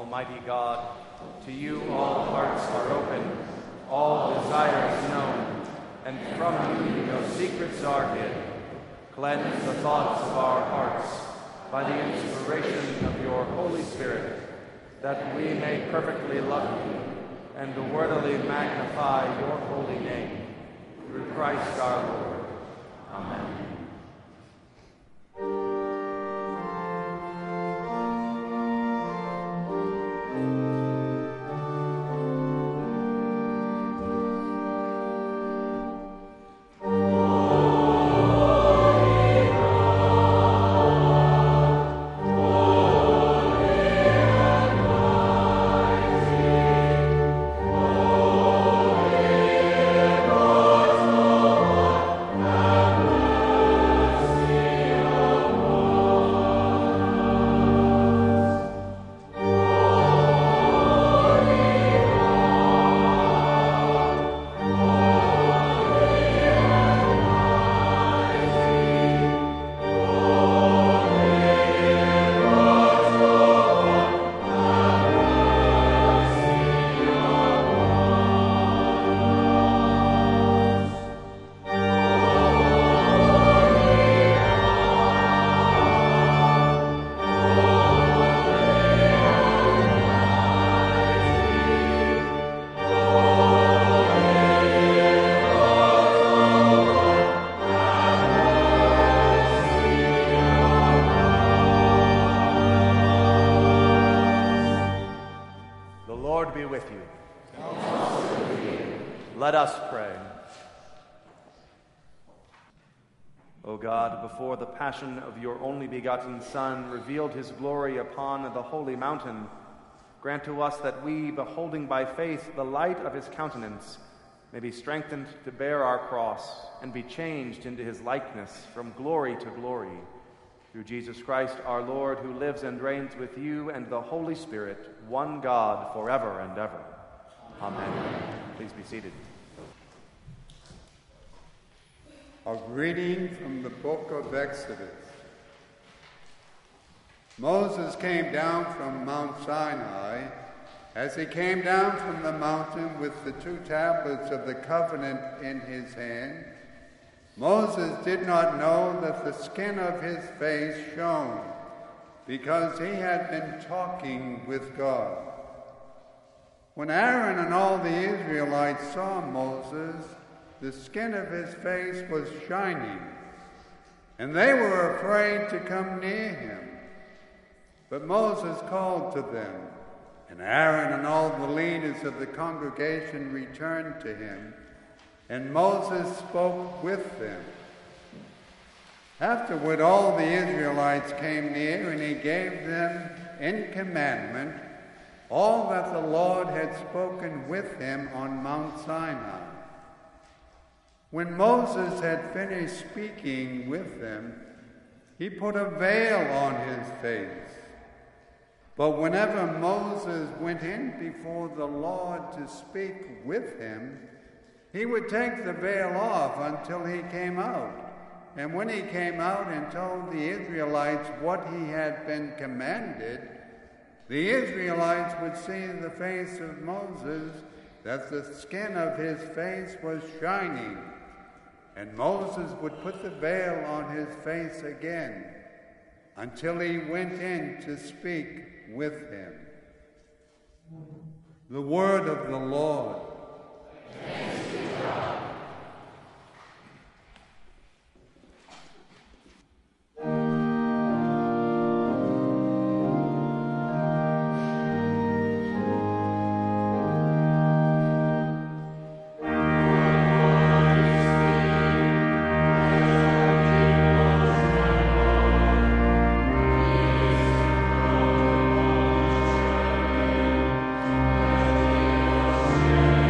Almighty God. To you all hearts are open, all desires known, and from you no secrets are hid. Cleanse the thoughts of our hearts by the inspiration of your Holy Spirit, that we may perfectly love you and worthily magnify your holy name. Through Christ our Lord. Amen. Let us pray. O God, before the passion of your only begotten Son revealed his glory upon the holy mountain, grant to us that we, beholding by faith the light of his countenance, may be strengthened to bear our cross and be changed into his likeness from glory to glory. Through Jesus Christ our Lord, who lives and reigns with you and the Holy Spirit, one God, forever and ever. Amen. Please be seated. A reading from the book of Exodus. Moses came down from Mount Sinai. As he came down from the mountain with the 2 tablets of the covenant in his hand, Moses did not know that the skin of his face shone, because he had been talking with God. When Aaron and all the Israelites saw Moses, the skin of his face was shining, and they were afraid to come near him. But Moses called to them, and Aaron and all the leaders of the congregation returned to him, and Moses spoke with them. Afterward, all the Israelites came near, and he gave them in commandment all that the Lord had spoken with him on Mount Sinai. When Moses had finished speaking with them, he put a veil on his face. But whenever Moses went in before the Lord to speak with him, he would take the veil off until he came out. And when he came out and told the Israelites what he had been commanded, the Israelites would see the face of Moses, that the skin of his face was shining. And Moses would put the veil on his face again until he went in to speak with him. The word of the Lord. Thanks be to God. Amen.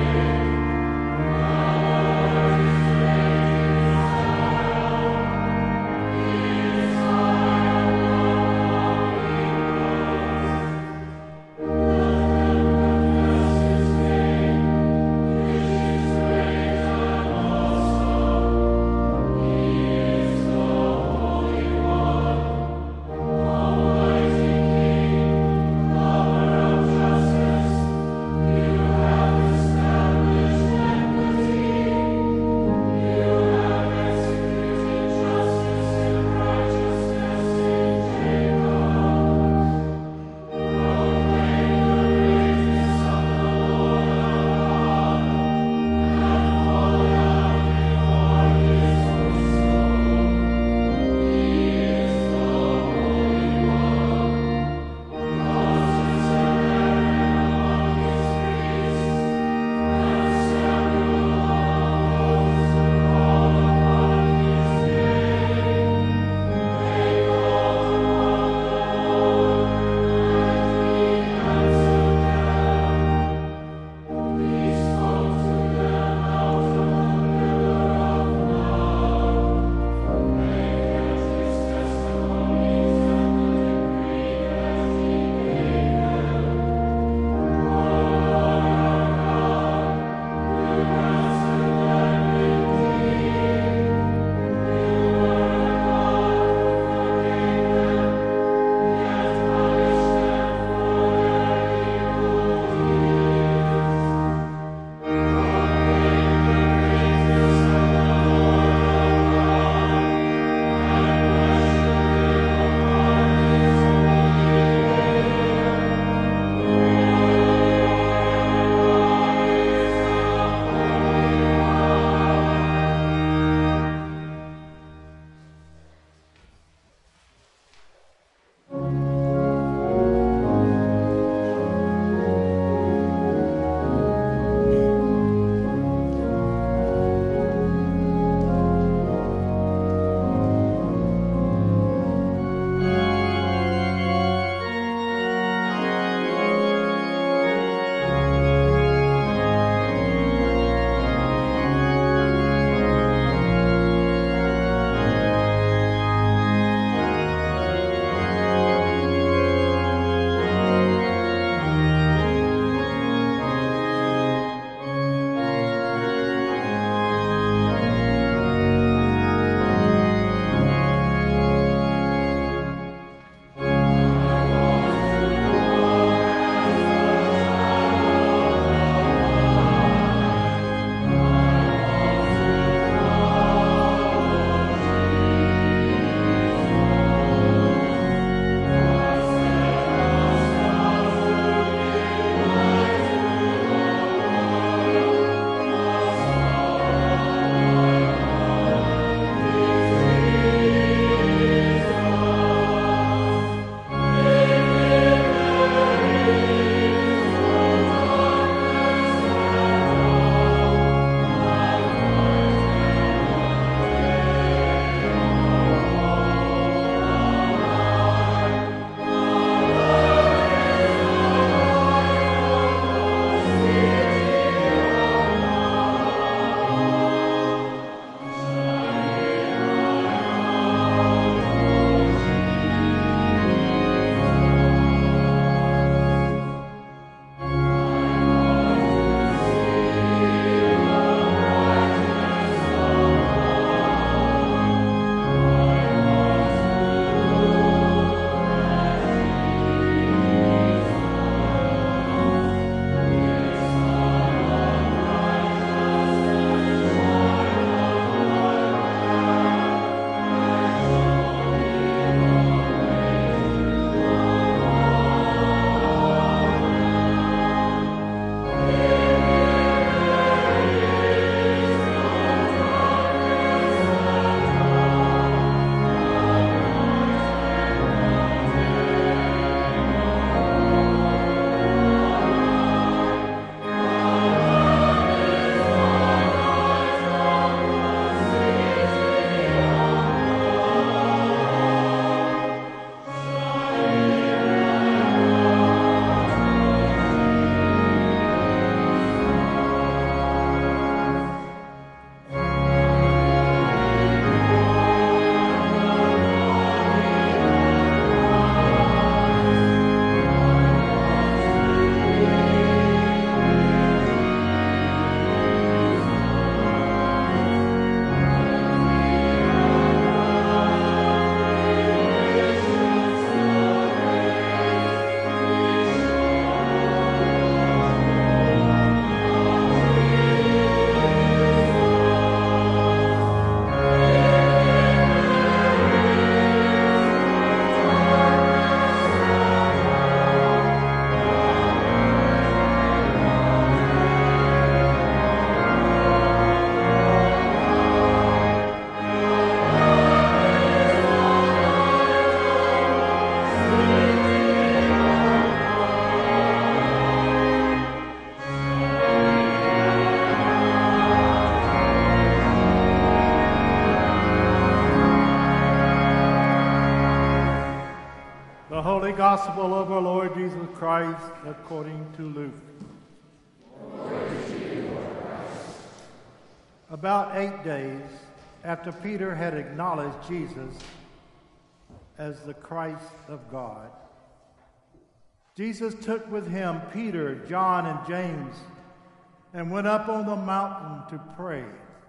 gospel of our Lord Jesus Christ according to Luke. Glory to you, Lord Christ. About 8 days after Peter had acknowledged Jesus as the Christ of God, Jesus took with him Peter, John, and James and went up on the mountain to pray.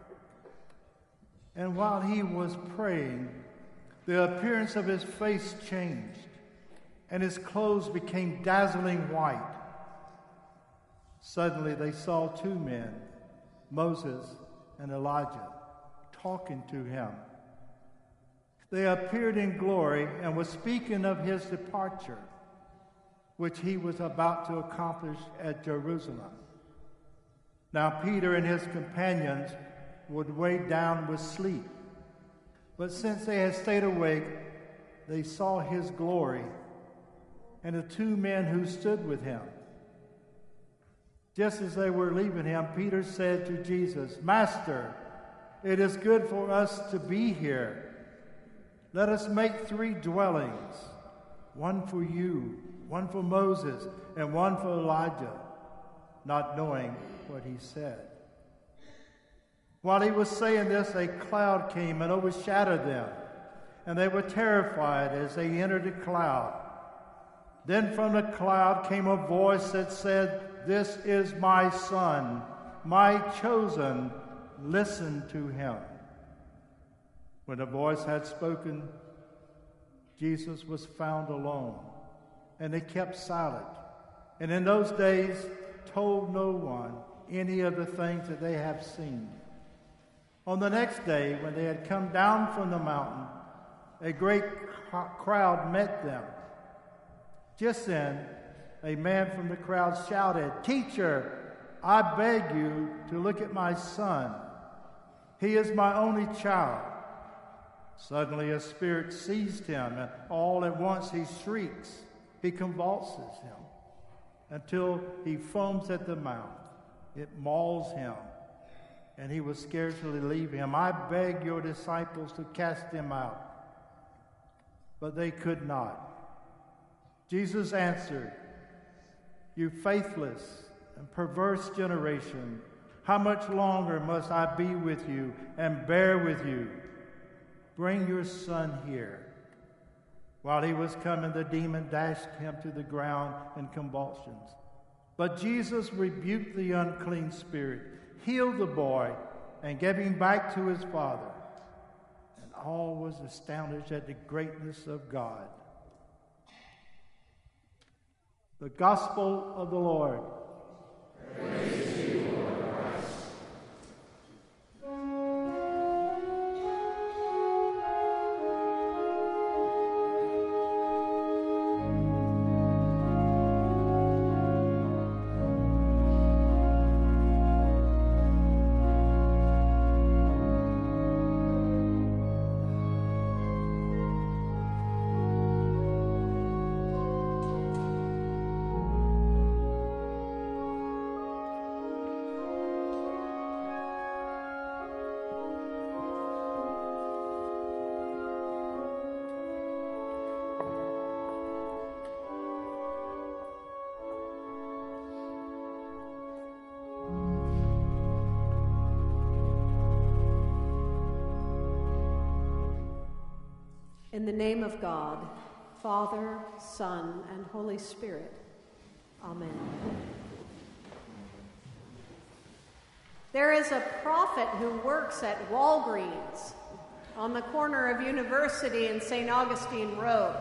And while he was praying, the appearance of his face changed, and his clothes became dazzling white. Suddenly they saw two men, Moses and Elijah, talking to him. They appeared in glory and were speaking of his departure, which he was about to accomplish at Jerusalem. Now Peter and his companions were weighed down with sleep, but since they had stayed awake, they saw his glory and the two men who stood with him. Just as they were leaving him, Peter said to Jesus, "Master, it is good for us to be here. Let us make 3 dwellings, one for you, one for Moses, and one for Elijah," not knowing what he said. While he was saying this, a cloud came and overshadowed them, and they were terrified as they entered the cloud. Then from the cloud came a voice that said, "This is my Son, my chosen. Listen to him." When the voice had spoken, Jesus was found alone, and they kept silent, and in those days told no one any of the things that they have seen. On the next day, when they had come down from the mountain, a great crowd met them. Just then, a man from the crowd shouted, "Teacher, I beg you to look at my son. He is my only child." Suddenly a spirit seized him, and all at once he shrieks. He convulses him until he foams at the mouth. It mauls him, and he will scarcely leave him. I begged your disciples to cast him out, but they could not. Jesus answered, "You faithless and perverse generation, how much longer must I be with you and bear with you? Bring your son here." While he was coming, the demon dashed him to the ground in convulsions. But Jesus rebuked the unclean spirit, healed the boy, and gave him back to his father. And all was astonished at the greatness of God. The Gospel of the Lord. Praise to you, Lord Christ. In the name of God, Father, Son, and Holy Spirit. Amen. There is a prophet who works at Walgreens on the corner of University and St. Augustine Road.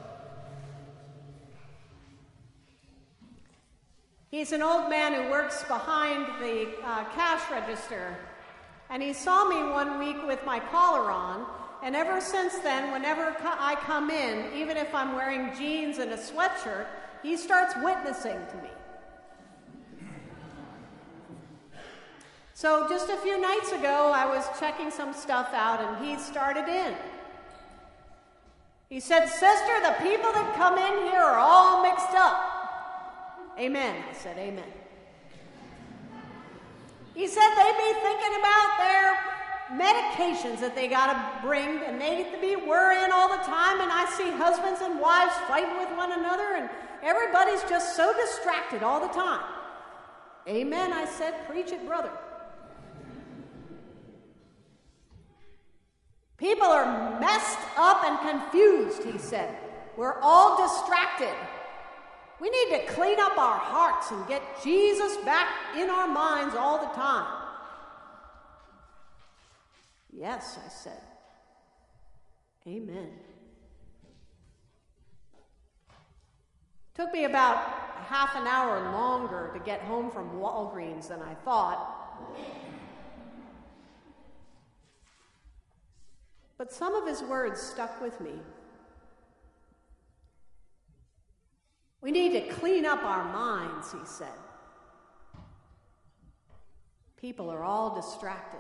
He's an old man who works behind the cash register, and he saw me one week with my collar on. And ever since then, whenever I come in, even if I'm wearing jeans and a sweatshirt, he starts witnessing to me. So just a few nights ago, I was checking some stuff out, and he started in. He said, "Sister, the people that come in here are all mixed up." Amen. I said, "Amen." He said they'd be thinking about their medications that they got to bring, and they get to be worrying all the time, and I see husbands and wives fighting with one another, and everybody's just so distracted all the time. Amen, I said. Preach it, brother. People are messed up and confused, he said. We're all distracted. We need to clean up our hearts and get Jesus back in our minds all the time. Yes, I said. Amen. Took me about half an hour longer to get home from Walgreens than I thought. But some of his words stuck with me. We need to clean up our minds, he said. People are all distracted.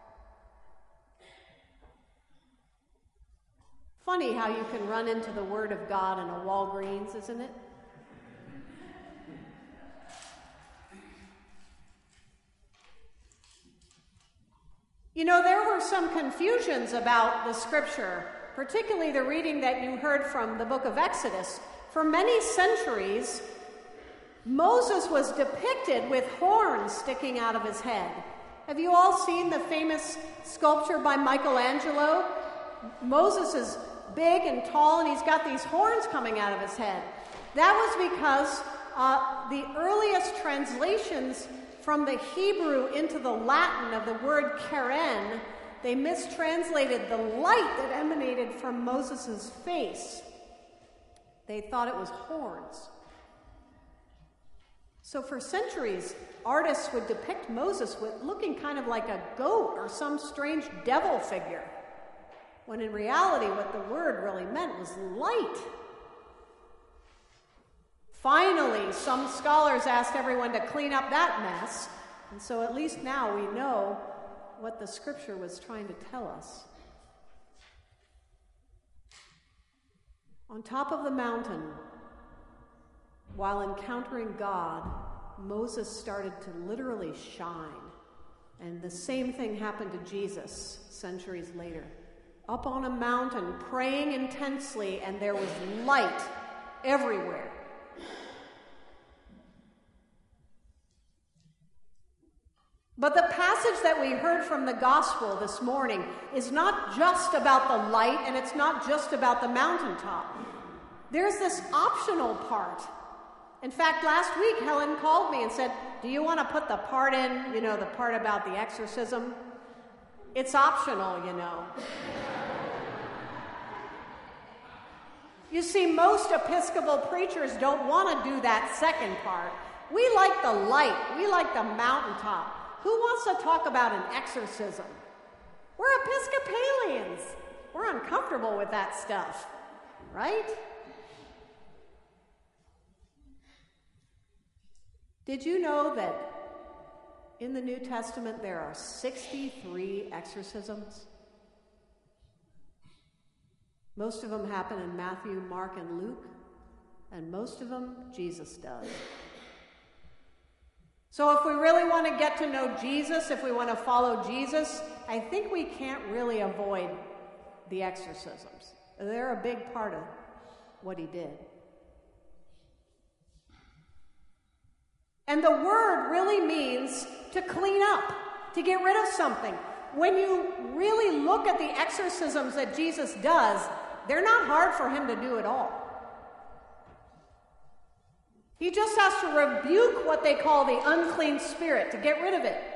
Funny how you can run into the Word of God in a Walgreens, isn't it? You know, there were some confusions about the Scripture, particularly the reading that you heard from the book of Exodus. For many centuries, Moses was depicted with horns sticking out of his head. Have you all seen the famous sculpture by Michelangelo? Moses is big and tall, and he's got these horns coming out of his head. That was because the earliest translations from the Hebrew into the Latin of the word keren, they mistranslated the light that emanated from Moses' face. They thought it was horns. So for centuries, artists would depict Moses with looking kind of like a goat or some strange devil figure, when in reality what the word really meant was light. Finally, some scholars asked everyone to clean up that mess, and so at least now we know what the Scripture was trying to tell us. On top of the mountain, while encountering God, Moses started to literally shine. And the same thing happened to Jesus centuries later. Up on a mountain, praying intensely, and there was light everywhere. But the passage that we heard from the gospel this morning is not just about the light, and it's not just about the mountaintop. There's this optional part. In fact, last week Helen called me and said, do you want to put the part in, the part about the exorcism? It's optional, You see, most Episcopal preachers don't want to do that second part. We like the light. We like the mountaintop. Who wants to talk about an exorcism? We're Episcopalians. We're uncomfortable with that stuff, right? Did you know that in the New Testament there are 63 exorcisms? Most of them happen in Matthew, Mark, and Luke, and most of them Jesus does. So if we really want to get to know Jesus, if we want to follow Jesus, I think we can't really avoid the exorcisms. They're a big part of what he did. And the word really means to clean up, to get rid of something. When you really look at the exorcisms that Jesus does, they're not hard for him to do at all. He just has to rebuke what they call the unclean spirit, to get rid of it.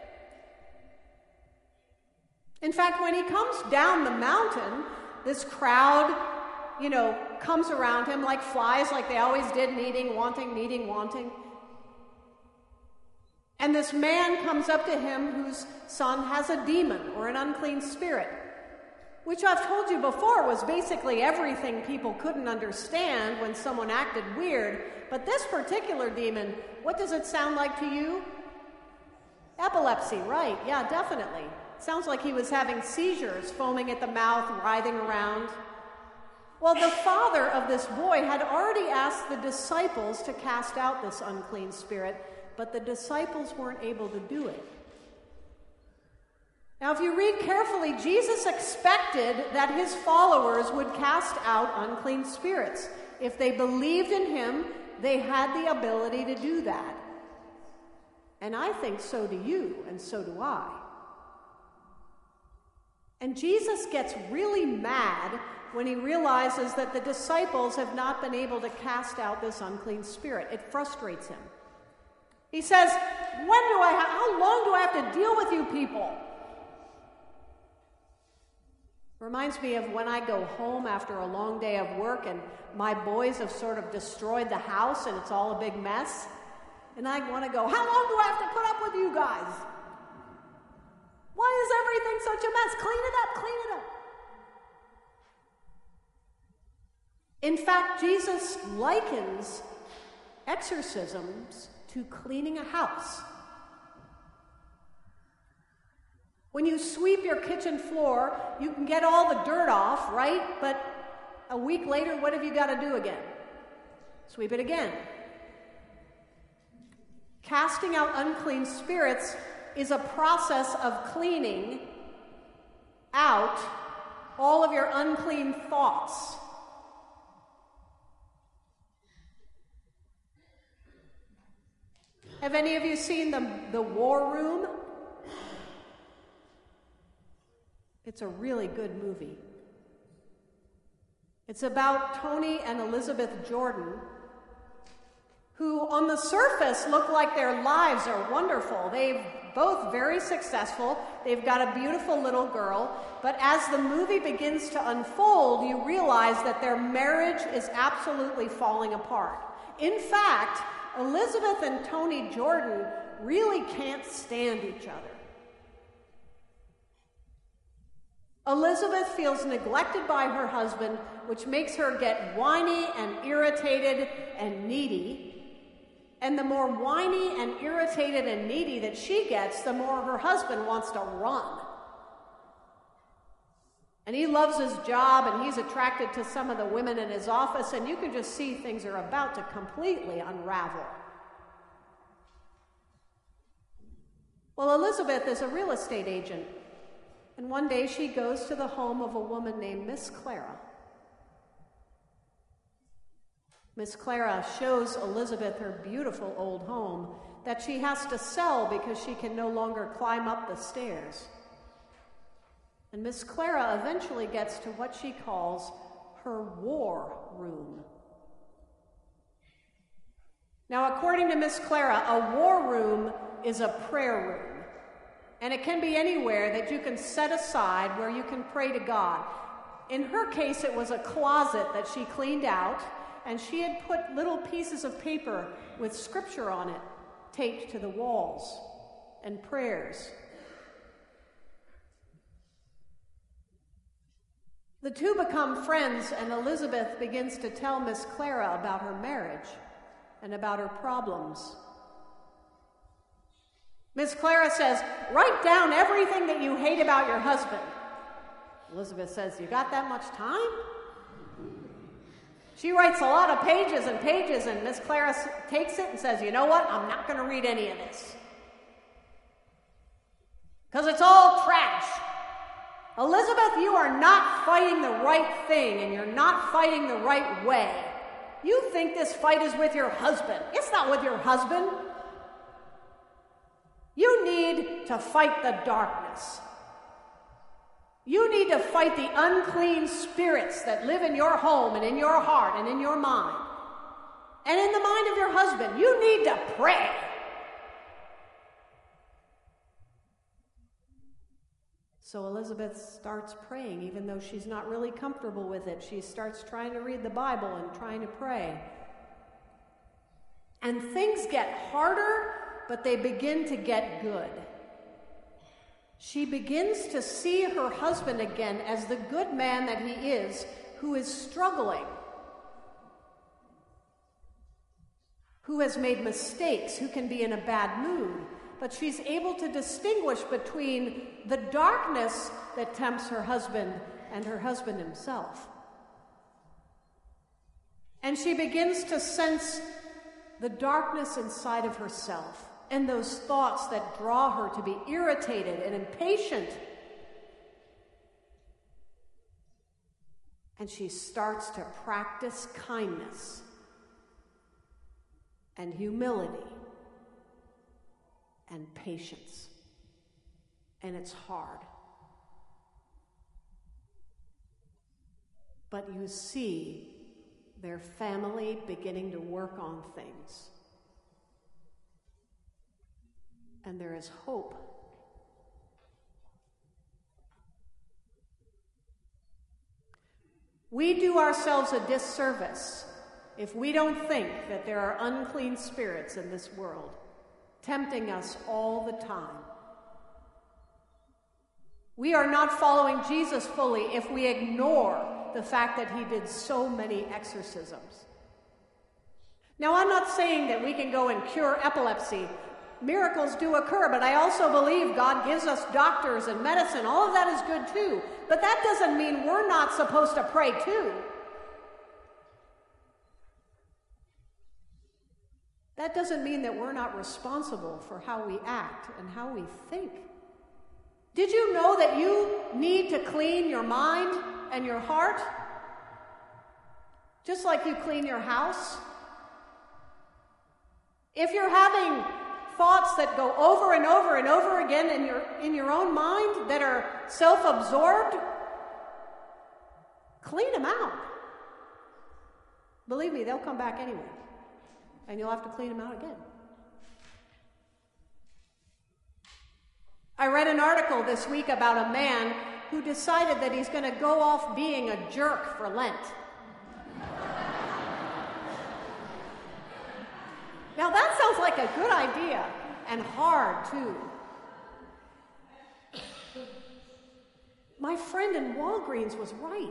In fact, when he comes down the mountain, this crowd, comes around him like flies, like they always did, needing, wanting. And this man comes up to him whose son has a demon or an unclean spirit, which I've told you before was basically everything people couldn't understand when someone acted weird. But this particular demon, what does it sound like to you? Epilepsy, right? Yeah, definitely. Sounds like he was having seizures, foaming at the mouth, writhing around. Well, the father of this boy had already asked the disciples to cast out this unclean spirit, but the disciples weren't able to do it. Now, if you read carefully, Jesus expected that his followers would cast out unclean spirits. If they believed in him, they had the ability to do that. And I think so do you, and so do I. And Jesus gets really mad when he realizes that the disciples have not been able to cast out this unclean spirit. It frustrates him. He says, how long do I have to deal with you people? Reminds me of when I go home after a long day of work and my boys have sort of destroyed the house and it's all a big mess. And I want to go, how long do I have to put up with you guys? Why is everything such a mess? Clean it up, clean it up. In fact, Jesus likens exorcisms to cleaning a house. When you sweep your kitchen floor, you can get all the dirt off, right? But a week later, what have you got to do again? Sweep it again. Casting out unclean spirits is a process of cleaning out all of your unclean thoughts. Have any of you seen the War Room? It's a really good movie. It's about Tony and Elizabeth Jordan, who on the surface look like their lives are wonderful. They've both very successful. They've got a beautiful little girl. But as the movie begins to unfold, you realize that their marriage is absolutely falling apart. In fact, Elizabeth and Tony Jordan really can't stand each other. Elizabeth feels neglected by her husband, which makes her get whiny and irritated and needy. And the more whiny and irritated and needy that she gets, the more her husband wants to run. And he loves his job, and he's attracted to some of the women in his office, and you can just see things are about to completely unravel. Well, Elizabeth is a real estate agent, and one day she goes to the home of a woman named Miss Clara. Miss Clara shows Elizabeth her beautiful old home that she has to sell because she can no longer climb up the stairs. And Miss Clara eventually gets to what she calls her war room. Now, according to Miss Clara, a war room is a prayer room. And it can be anywhere that you can set aside where you can pray to God. In her case, it was a closet that she cleaned out, and she had put little pieces of paper with scripture on it taped to the walls and prayers. The two become friends, and Elizabeth begins to tell Miss Clara about her marriage and about her problems. Miss Clara says, write down everything that you hate about your husband. Elizabeth says, you got that much time? She writes a lot of pages and pages, and Miss Clara takes it and says, you know what? I'm not going to read any of this. Because it's all trash. Elizabeth, you are not fighting the right thing, and you're not fighting the right way. You think this fight is with your husband. It's not with your husband. You need to fight the darkness. You need to fight the unclean spirits that live in your home and in your heart and in your mind. And in the mind of your husband, you need to pray. So Elizabeth starts praying, even though she's not really comfortable with it. She starts trying to read the Bible and trying to pray. And things get harder, but they begin to get good. She begins to see her husband again as the good man that he is, who is struggling, who has made mistakes, who can be in a bad mood. But she's able to distinguish between the darkness that tempts her husband and her husband himself. And she begins to sense the darkness inside of herself. and those thoughts that draw her to be irritated and impatient. And she starts to practice kindness and humility and patience. And it's hard. But you see their family beginning to work on things. And there is hope. We do ourselves a disservice if we don't think that there are unclean spirits in this world, tempting us all the time. We are not following Jesus fully if we ignore the fact that he did so many exorcisms. Now, I'm not saying that we can go and cure epilepsy. Miracles do occur, but I also believe God gives us doctors and medicine. All of that is good too. But that doesn't mean we're not supposed to pray too. That doesn't mean that we're not responsible for how we act and how we think. Did you know that you need to clean your mind and your heart? Just like you clean your house? If you're having thoughts that go over and over and over again in your own mind that are self-absorbed, clean them out. Believe me, they'll come back anyway. And you'll have to clean them out again. I read an article this week about a man who decided that he's going to go off being a jerk for Lent. Now that sounds like a good idea, and hard too. My friend in Walgreens was right.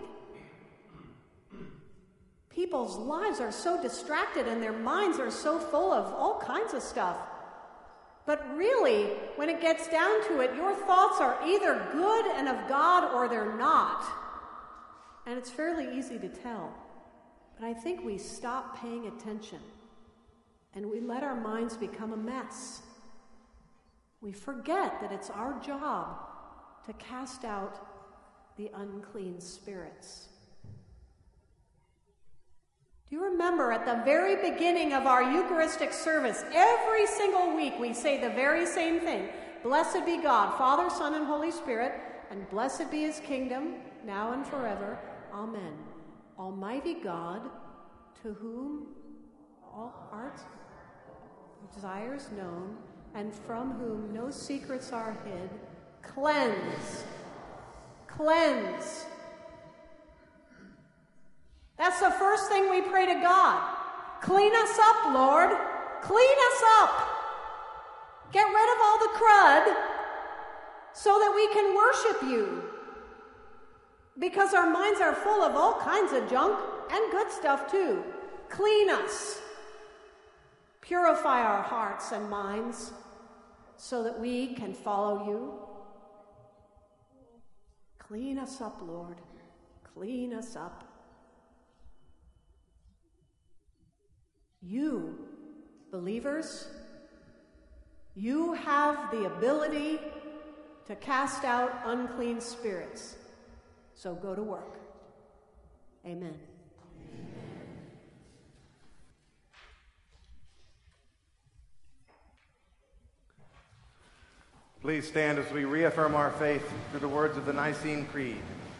People's lives are so distracted and their minds are so full of all kinds of stuff. But really, when it gets down to it, your thoughts are either good and of God or they're not. And it's fairly easy to tell. But I think we stop paying attention and we let our minds become a mess. We forget that it's our job to cast out the unclean spirits. Do you remember at the very beginning of our Eucharistic service, every single week we say the very same thing. Blessed be God, Father, Son, and Holy Spirit, and blessed be his kingdom, now and forever. Amen. Almighty God, to whom all hearts, desires known, and from whom no secrets are hid, cleanse. Cleanse. That's the first thing we pray to God. Clean us up, Lord. Clean us up. Get rid of all the crud so that we can worship you. Because our minds are full of all kinds of junk and good stuff too. Clean us. Purify our hearts and minds so that we can follow you. Clean us up, Lord. Clean us up. You, believers, you have the ability to cast out unclean spirits. So go to work. Amen. Please stand as we reaffirm our faith through the words of the Nicene Creed.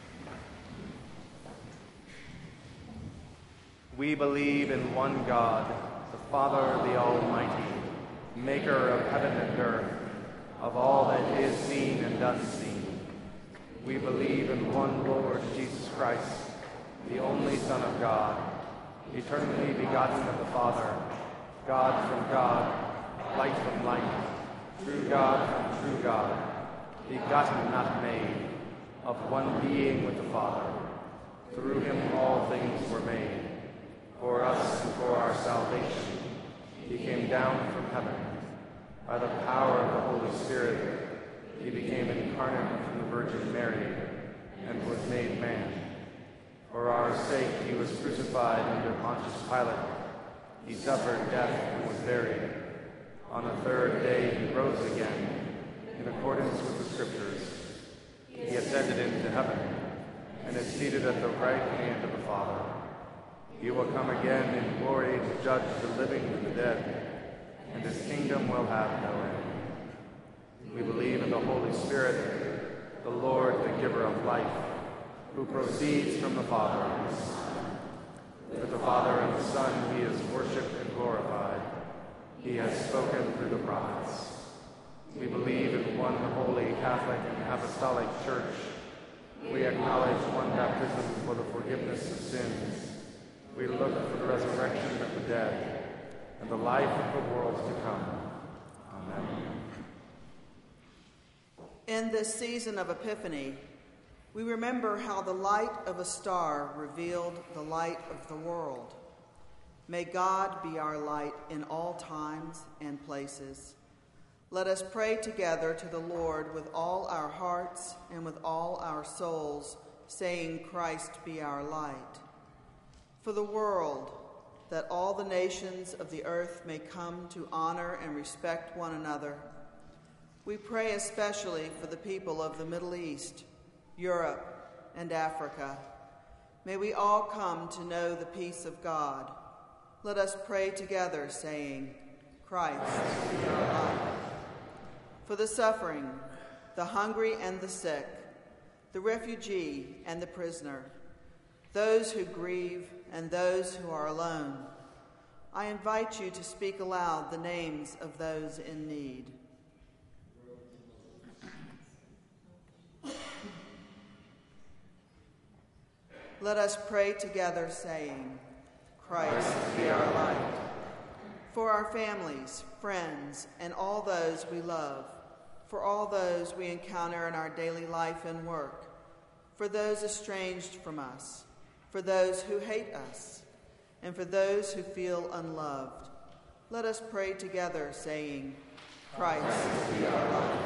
We believe in one God, the Father, the Almighty, maker of heaven and earth, of all that is seen and unseen. We believe in one Lord Jesus Christ, the only Son of God, eternally begotten of the Father, God from God, light from light, true God from true God, begotten, not made, of one being with the Father. Through him all things were made. For us and for our salvation, he came down from heaven. By the power of the Holy Spirit, he became incarnate from the Virgin Mary and was made man. For our sake, he was crucified under Pontius Pilate. He suffered death and was buried. On the third day he rose again, in accordance with the Scriptures. He ascended into heaven, and is seated at the right hand of the Father. He will come again in glory to judge the living and the dead, and his kingdom will have no end. We believe in the Holy Spirit, the Lord, the giver of life, who proceeds from the Father. With the Father and the Son he is worshipped and glorified. He has spoken through the prophets. We believe in one holy Catholic and Apostolic Church. We acknowledge one baptism for the forgiveness of sins. We look for the resurrection of the dead and the life of the world to come. Amen. In this season of Epiphany, we remember how the light of a star revealed the light of the world. May God be our light in all times and places. Let us pray together to the Lord with all our hearts and with all our souls, saying, Christ be our light. For the world, that all the nations of the earth may come to honor and respect one another. We pray especially for the people of the Middle East, Europe, and Africa. May we all come to know the peace of God. Let us pray together, saying, Christ be our light. For the suffering, the hungry and the sick, the refugee and the prisoner, those who grieve and those who are alone, I invite you to speak aloud the names of those in need. Let us pray together, saying, Christ be our light. For our families, friends, and all those we love, for all those we encounter in our daily life and work, for those estranged from us, for those who hate us, and for those who feel unloved, let us pray together, saying, Christ be our light.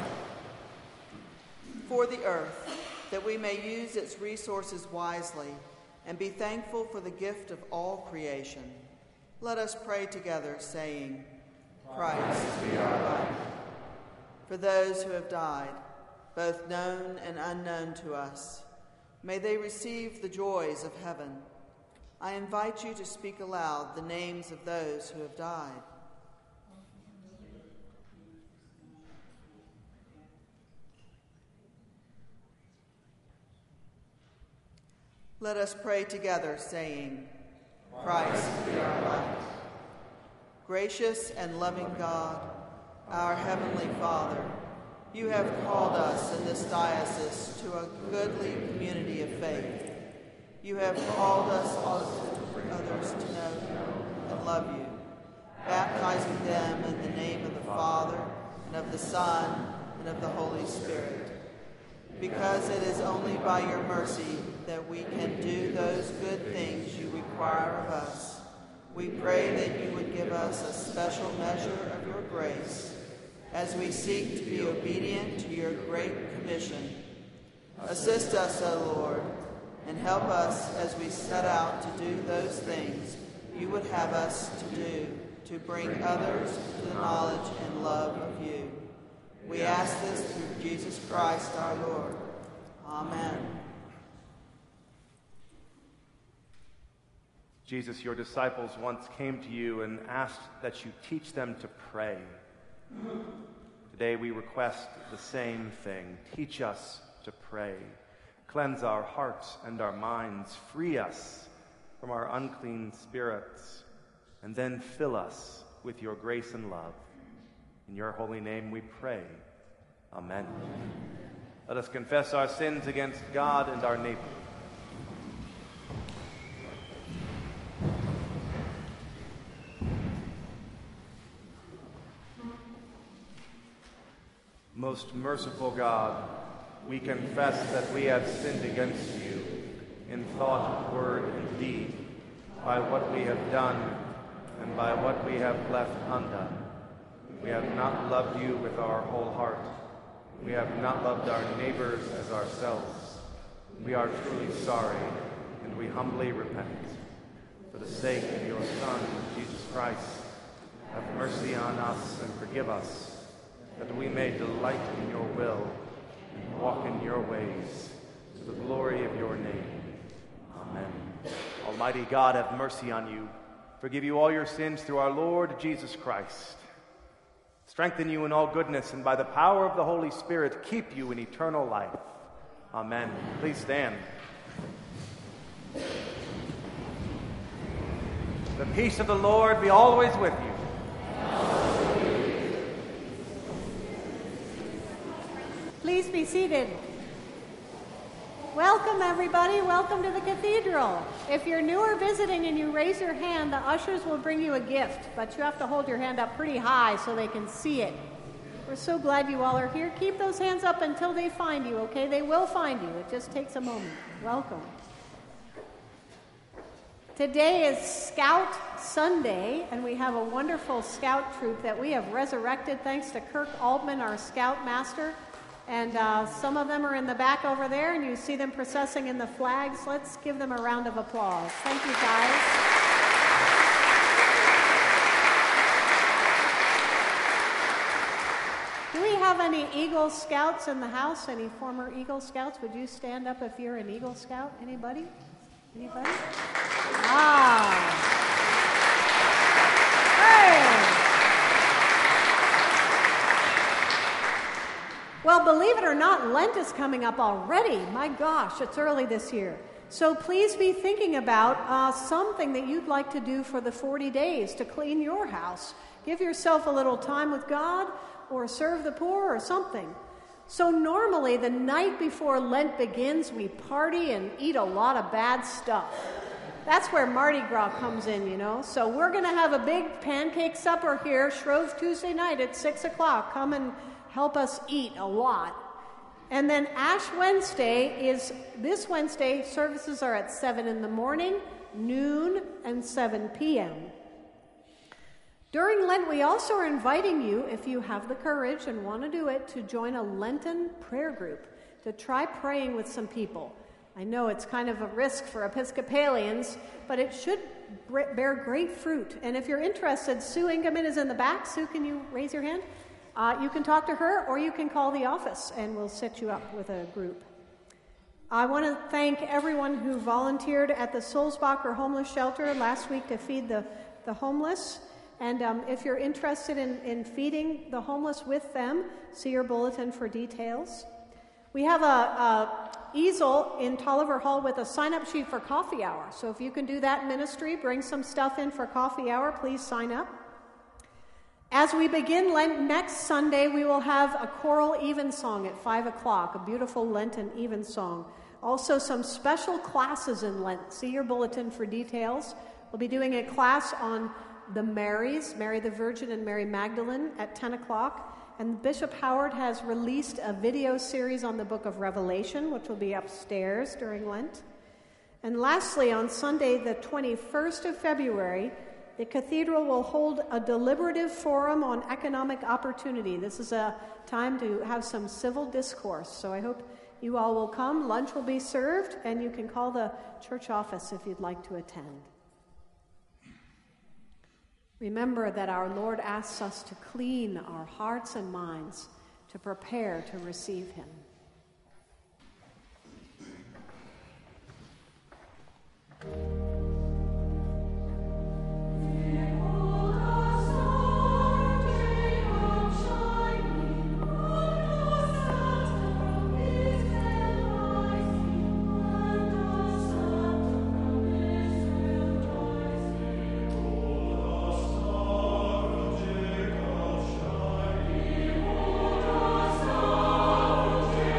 For the earth, that we may use its resources wisely and be thankful for the gift of all creation, let us pray together, saying, Christ be our light. For those who have died, both known and unknown to us, may they receive the joys of heaven. I invite you to speak aloud the names of those who have died. Let us pray together, saying, Christ be our light. Gracious and loving God, our Heavenly Father, you have called us in this diocese to a goodly community of faith. You have called us also to bring others to know you and love you, baptizing them in the name of the Father, and of the Son, and of the Holy Spirit. Because it is only by your mercy that we can do those good things you require of us, we pray that you would give us a special measure of your grace as we seek to be obedient to your great commission. Assist us, O Lord, and help us as we set out to do those things you would have us to do, to bring others to the knowledge and love of you. We ask this through Jesus Christ our Lord. Amen. Jesus, your disciples once came to you and asked that you teach them to pray. Today we request the same thing. Teach us to pray. Cleanse our hearts and our minds. Free us from our unclean spirits. And then fill us with your grace and love. In your holy name we pray. Amen. Let us confess our sins against God and our neighbor. Most merciful God, we confess that we have sinned against you in thought, word, and deed, by what we have done and by what we have left undone. We have not loved you with our whole heart. We have not loved our neighbors as ourselves. We are truly sorry, and we humbly repent. For the sake of your Son, Jesus Christ, Have mercy on us and forgive us, that we may delight in your will and walk in your ways, to the glory of your name. Amen. Almighty God, have mercy on you, forgive you all your sins through our Lord Jesus Christ, strengthen you in all goodness, and by the power of the Holy Spirit, keep you in eternal life. Amen. Please stand. The peace of the Lord be always with you. Please be seated. Welcome, everybody. Welcome to the cathedral. If you're new or visiting and you raise your hand, the ushers will bring you a gift, but you have to hold your hand up pretty high so they can see it. We're so glad you all are here. Keep those hands up until they find you, okay? They will find you. It just takes a moment. Welcome. Today is Scout Sunday, and we have a wonderful scout troop that we have resurrected thanks to Kirk Altman, our scout master. And some of them are in the back over there, and you see them processing in the flags. Let's give them a round of applause. Thank you, guys. Do we have any Eagle Scouts in the house? Any former Eagle Scouts? Would you stand up if you're an Eagle Scout? Anybody? Anybody? Hey! Well, believe it or not, Lent is coming up already. My gosh, it's early this year. So please be thinking about something that you'd like to do for the 40 days to clean your house. Give yourself a little time with God, or serve the poor, or something. So normally, the night before Lent begins, we party and eat a lot of bad stuff. That's where Mardi Gras comes in, you know. So we're going to have a big pancake supper here, Shrove Tuesday night at 6 o'clock. Come and help us eat a lot. And then Ash Wednesday is this Wednesday. Services are at 7 in the morning, noon, and 7 p.m. During Lent, we also are inviting you, if you have the courage and want to do it, to join a Lenten prayer group, to try praying with some people. I know it's kind of a risk for Episcopalians, but it should bear great fruit. And if you're interested, Sue Ingeman is in the back. Sue, can you raise your hand? You can talk to her, or you can call the office, and we'll set you up with a group. I want to thank everyone who volunteered at the Sulzbacher Homeless Shelter last week to feed the homeless. And if you're interested in feeding the homeless with them, see your bulletin for details. We have a easel in Tolliver Hall with a sign-up sheet for coffee hour. So if you can do that ministry, bring some stuff in for coffee hour, please sign up. As we begin Lent next Sunday, we will have a choral evensong at 5 o'clock, a beautiful Lenten evensong. Also some special classes in Lent. See your bulletin for details. We'll be doing a class on the Marys, Mary the Virgin and Mary Magdalene, at 10 o'clock. And Bishop Howard has released a video series on the book of Revelation, which will be upstairs during Lent. And lastly, on Sunday, the 21st of February, the cathedral will hold a deliberative forum on economic opportunity. This is a time to have some civil discourse, so I hope you all will come. Lunch will be served, and you can call the church office if you'd like to attend. Remember that our Lord asks us to clean our hearts and minds to prepare to receive Him. Amen.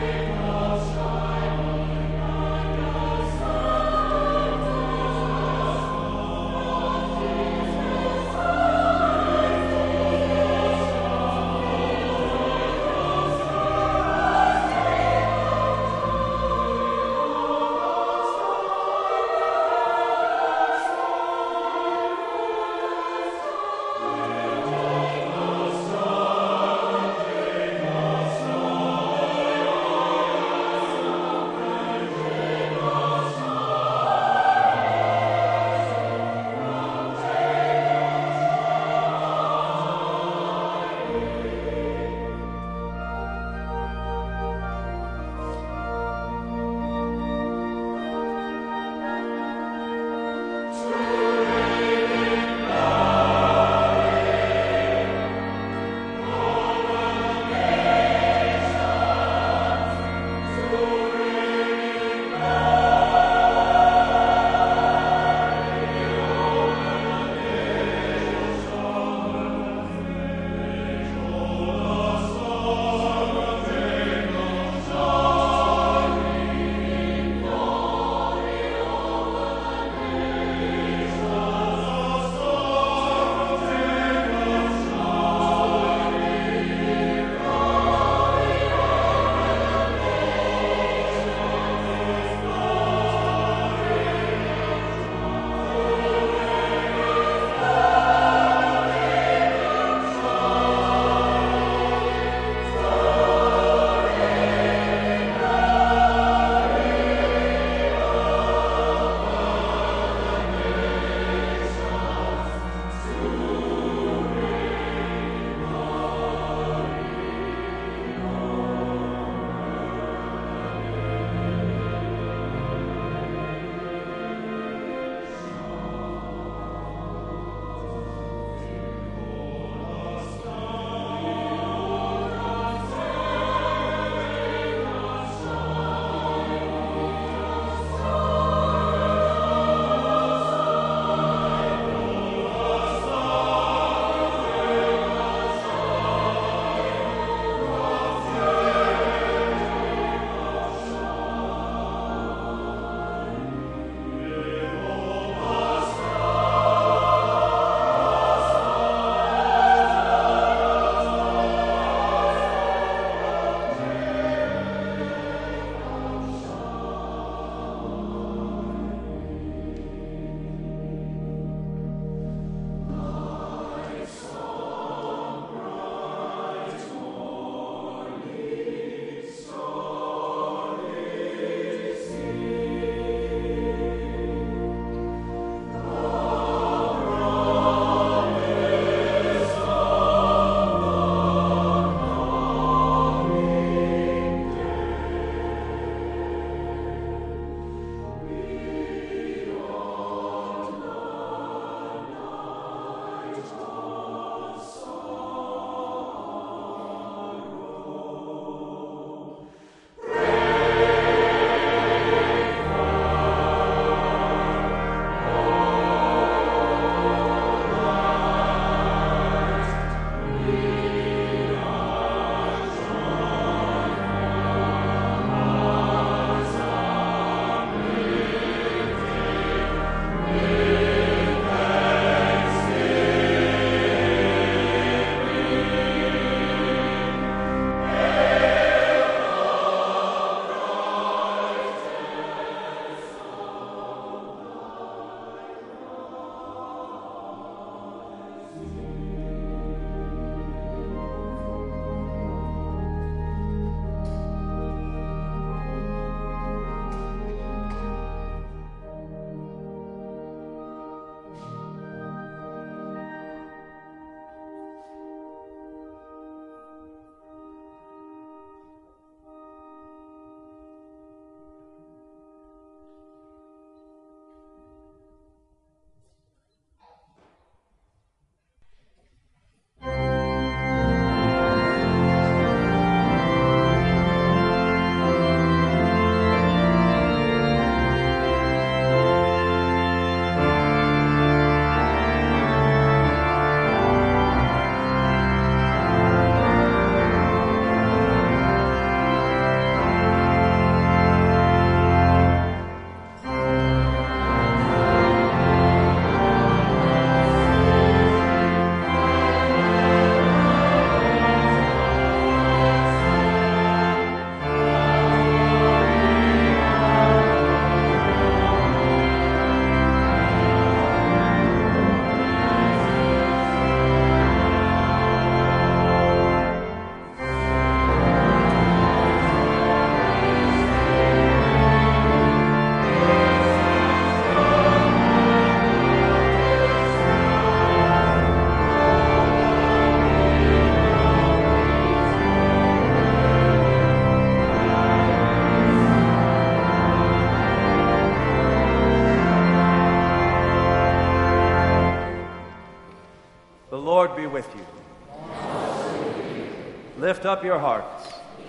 Lift up your hearts.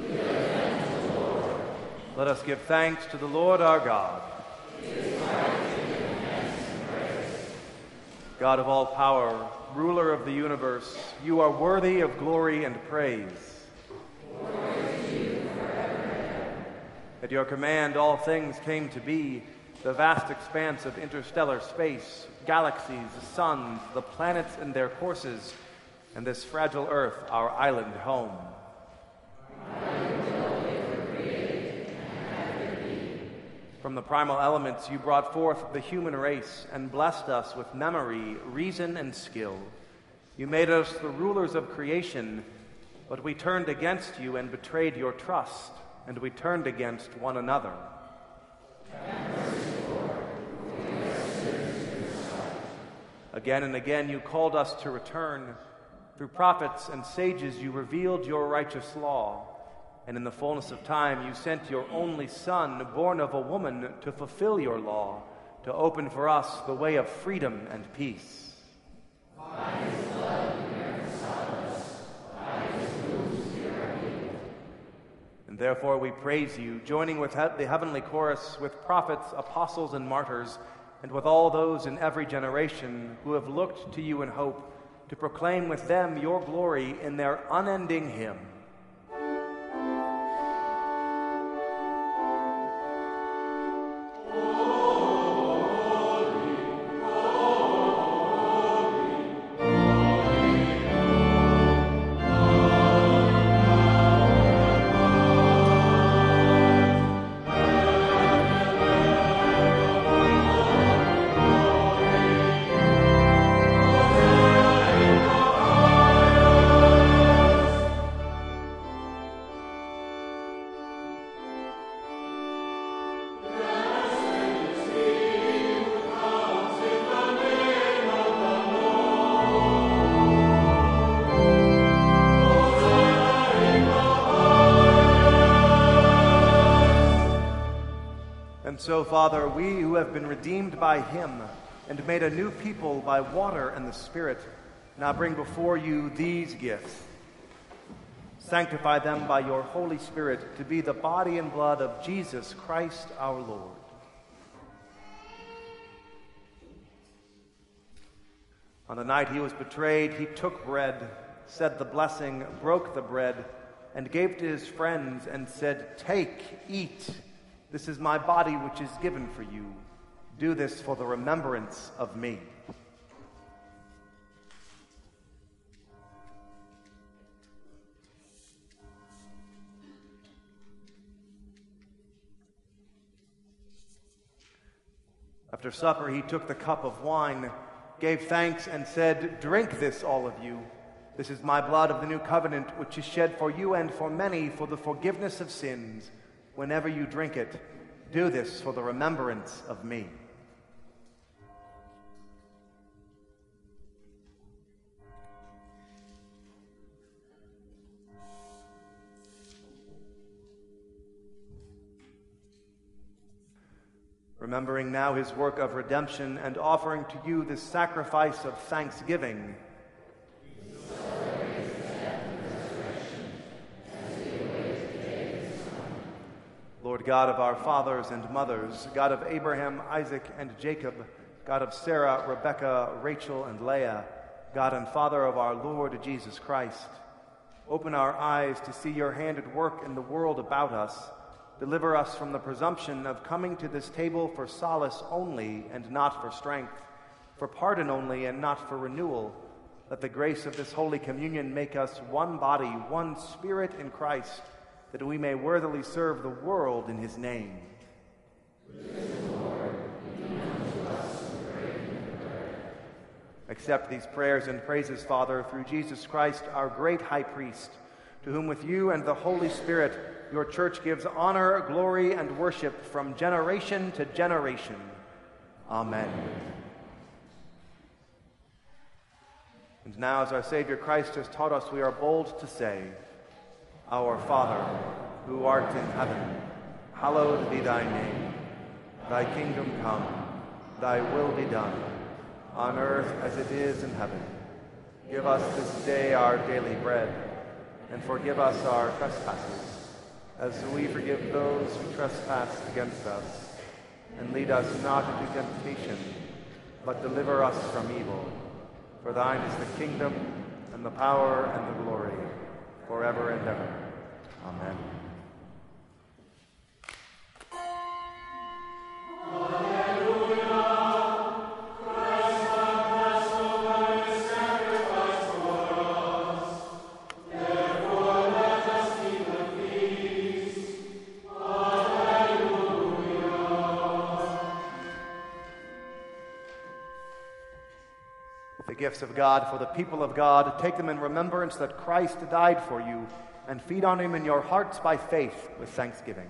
Let us give thanks to the Lord our God. God of all power, ruler of the universe, you are worthy of glory and praise. At your command, all things came to be, the vast expanse of interstellar space, galaxies, suns, the planets and their courses, and this fragile earth, our island home. From the primal elements, you brought forth the human race and blessed us with memory, reason, and skill. You made us the rulers of creation, but we turned against you and betrayed your trust, and we turned against one another. Again and again you called us to return. Through prophets and sages you revealed your righteous law, and in the fullness of time you sent your only Son, born of a woman, to fulfill your law, to open for us the way of freedom and peace. By his blood you reconciled us, by his wounds we are healed. And therefore we praise you, joining with the heavenly chorus, with prophets, apostles, and martyrs, and with all those in every generation who have looked to you in hope, to proclaim with them your glory in their unending hymn. So, Father, we who have been redeemed by him and made a new people by water and the Spirit, now bring before you these gifts. Sanctify them by your Holy Spirit to be the body and blood of Jesus Christ our Lord. On the night he was betrayed, he took bread, said the blessing, broke the bread, and gave to his friends and said, "Take, eat. This is my body which is given for you. Do this for the remembrance of me." After supper, he took the cup of wine, gave thanks, and said, "Drink this, all of you. This is my blood of the new covenant, which is shed for you and for many for the forgiveness of sins. Whenever you drink it, do this for the remembrance of me." Remembering now his work of redemption and offering to you this sacrifice of thanksgiving, Lord God of our fathers and mothers, God of Abraham, Isaac, and Jacob, God of Sarah, Rebekah, Rachel, and Leah, God and Father of our Lord Jesus Christ, open our eyes to see your hand at work in the world about us. Deliver us from the presumption of coming to this table for solace only and not for strength, for pardon only and not for renewal. Let the grace of this Holy Communion make us one body, one spirit in Christ, that we may worthily serve the world in his name. Accept these prayers and praises, Father, through Jesus Christ, our great high priest, to whom with you and the Holy Spirit your church gives honor, glory, and worship from generation to generation. Amen. And now, as our Savior Christ has taught us, we are bold to say, "Our Father, who art in heaven, hallowed be thy name. Thy kingdom come, thy will be done, on earth as it is in heaven. Give us this day our daily bread, and forgive us our trespasses, as we forgive those who trespass against us. And lead us not into temptation, but deliver us from evil. For thine is the kingdom, and the power, and the glory, forever and ever. Amen. The gifts of God for the people of God, take them in remembrance that Christ died for you, and feed on him in your hearts by faith with thanksgiving.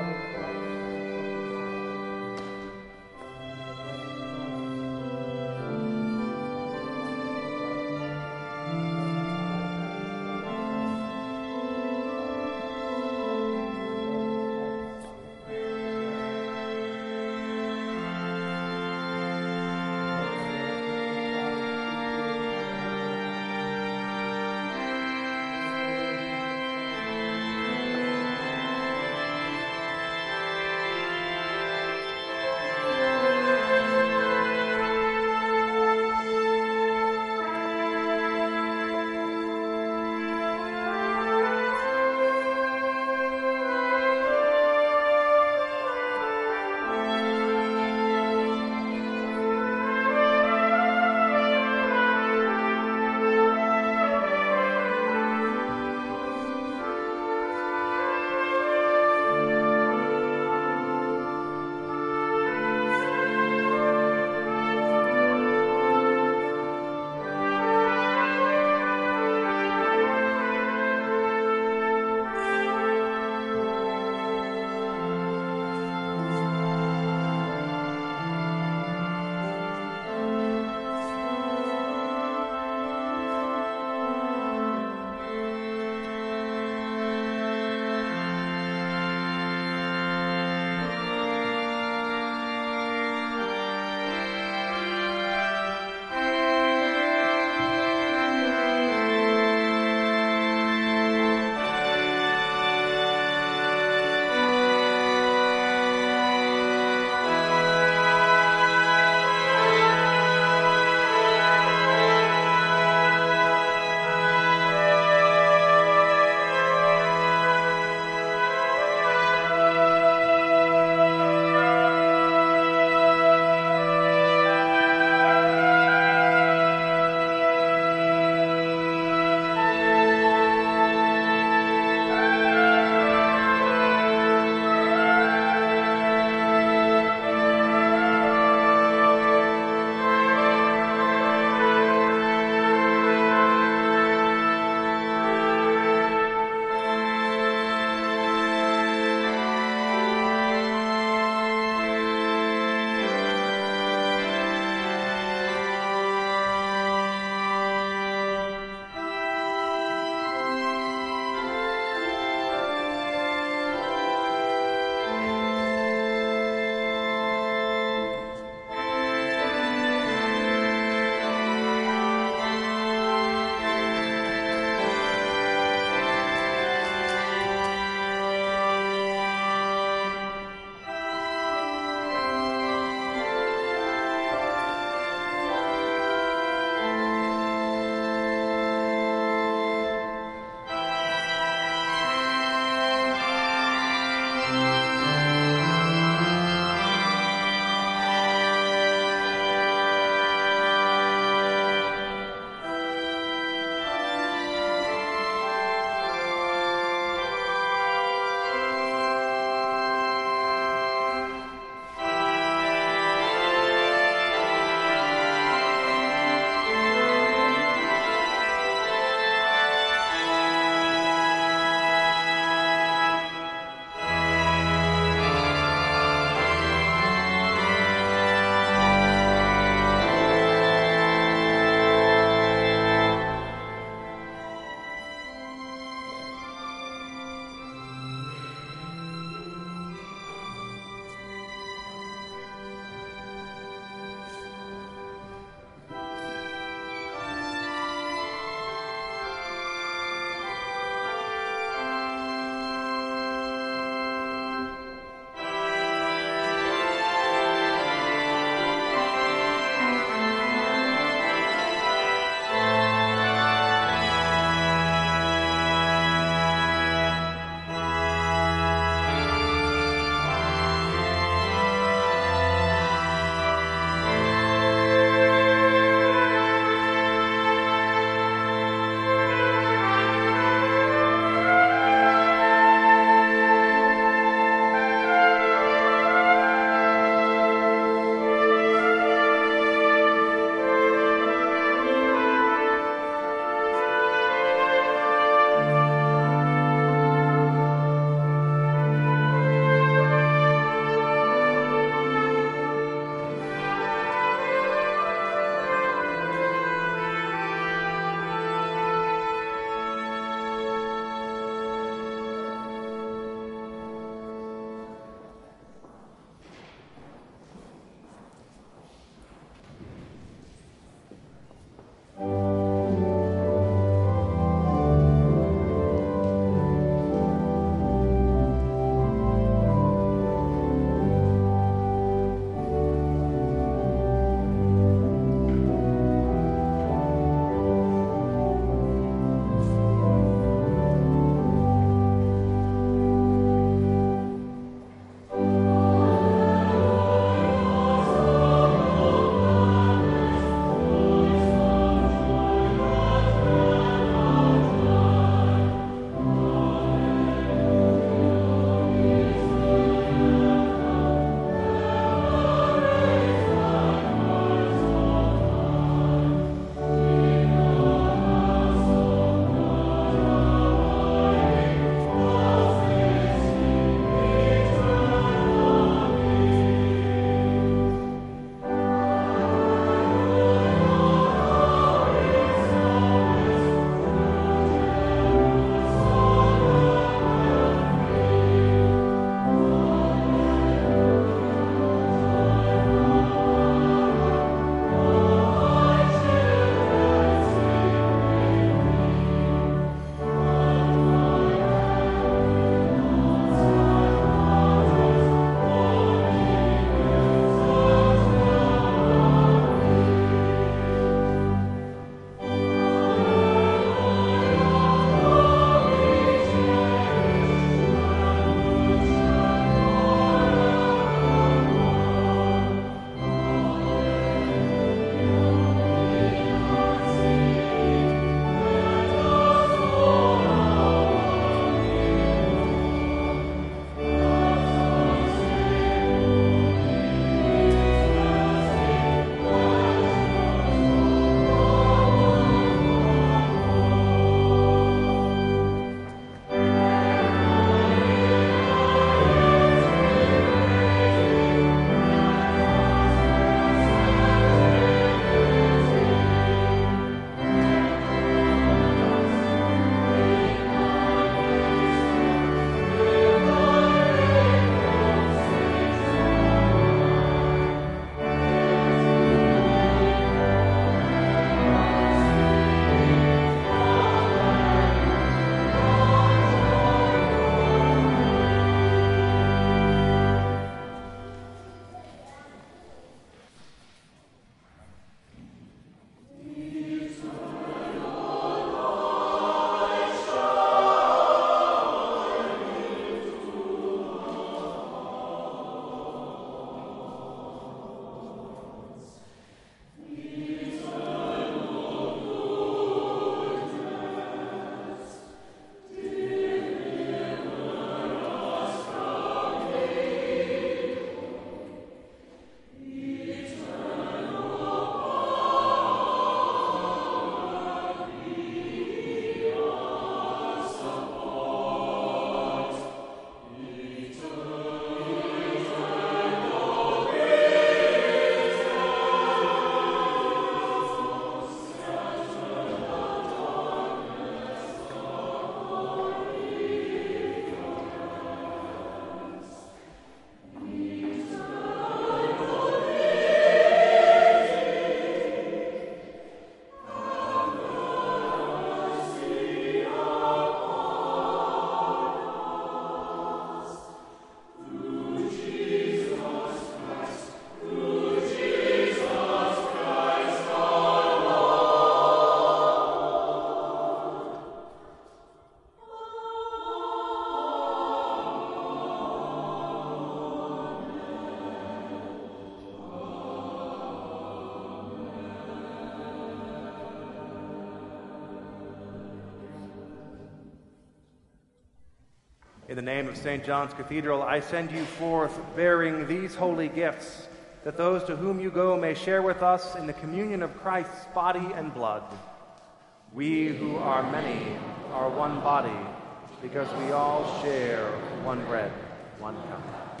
In the name of St. John's Cathedral, I send you forth bearing these holy gifts, that those to whom you go may share with us in the communion of Christ's body and blood. We who are many are one body, because we all share one bread, one cup.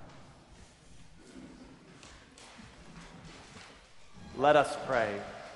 Let us pray.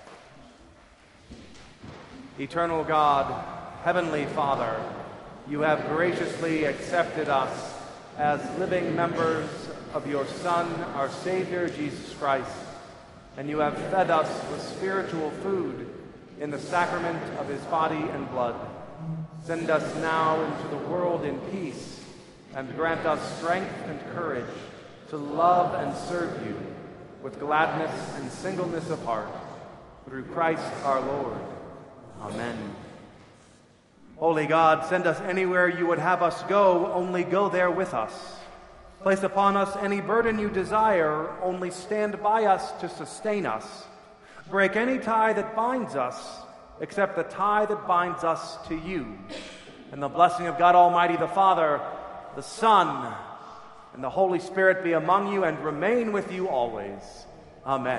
Eternal God, Heavenly Father, you have graciously accepted us as living members of your Son, our Savior, Jesus Christ, and you have fed us with spiritual food in the sacrament of his body and blood. Send us now into the world in peace, and grant us strength and courage to love and serve you with gladness and singleness of heart, through Christ our Lord. Amen. Holy God, send us anywhere you would have us go, only go there with us. Place upon us any burden you desire, only stand by us to sustain us. Break any tie that binds us, except the tie that binds us to you. And the blessing of God Almighty, the Father, the Son, and the Holy Spirit be among you and remain with you always. Amen.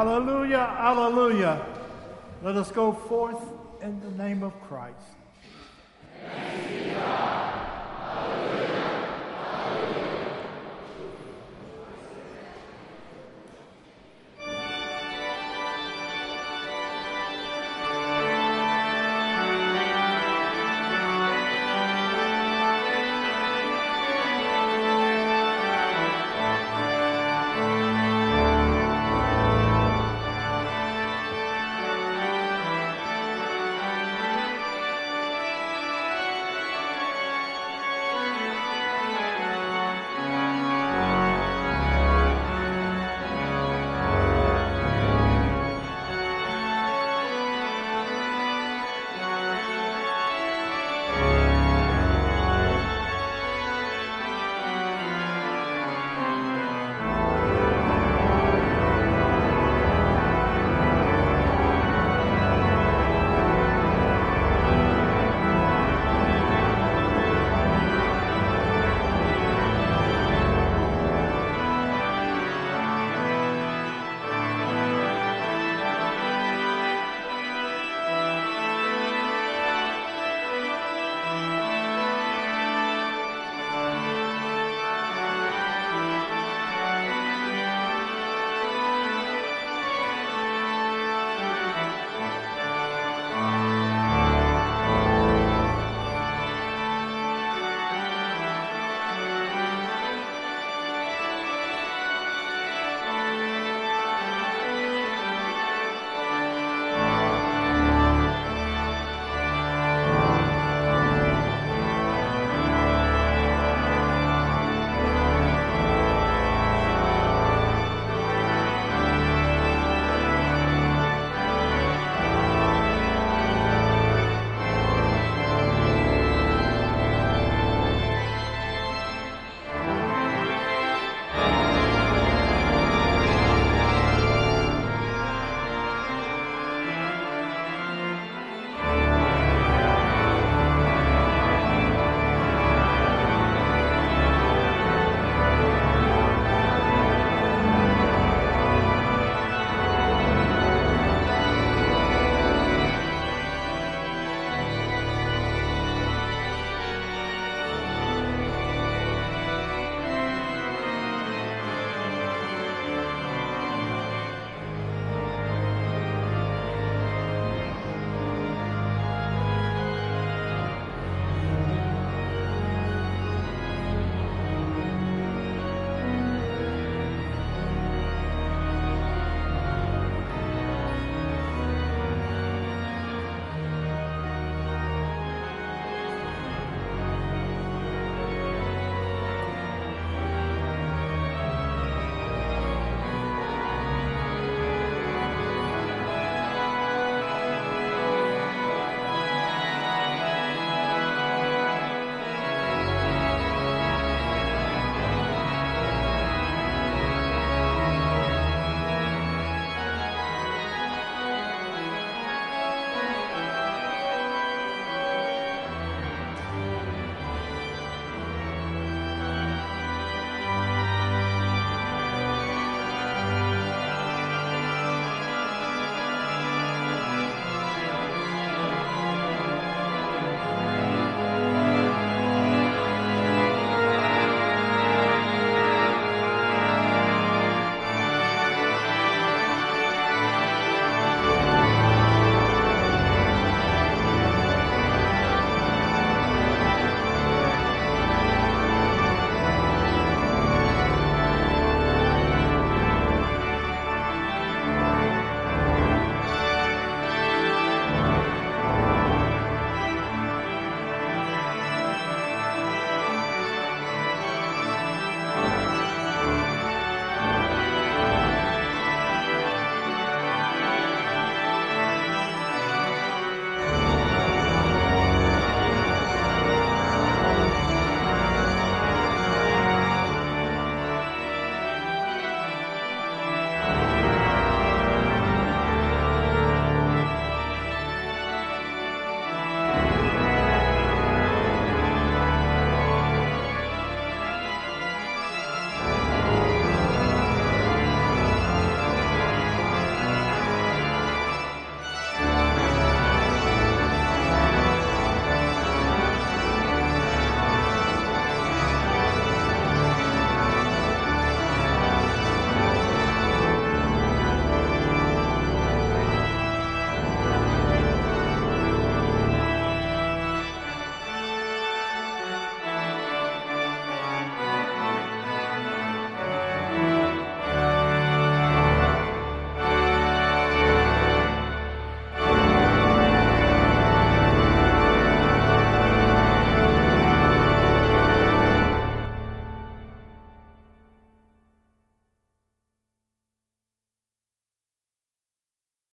Hallelujah, hallelujah. Let us go forth in the name of Christ. Thanks be to God.